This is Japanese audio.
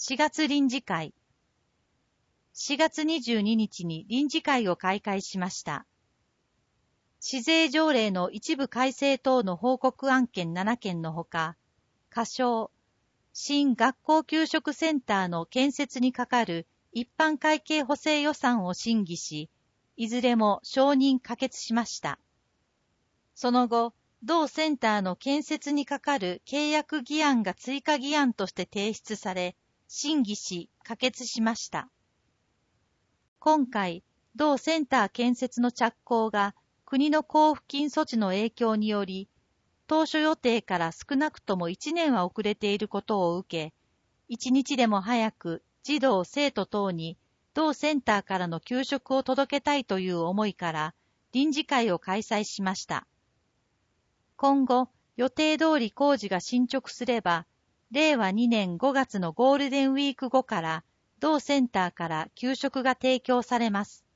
4月臨時会。4月22日に臨時会を開会しました。市税条例の一部改正等の報告案件7件のほか、仮称、新学校給食センターの建設にかかる一般会計補正予算を審議し、いずれも承認可決しました。その後、同センターの建設にかかる契約議案が追加議案として提出され、審議し、可決しました。今回、同センター建設の着工が国の交付金措置の影響により、当初予定から少なくとも1年は遅れていることを受け、1日でも早く児童・生徒等に同センターからの給食を届けたいという思いから臨時会を開催しました。今後、予定通り工事が進捗すれば、令和2年5月のゴールデンウィーク後から同センターから給食が提供されます。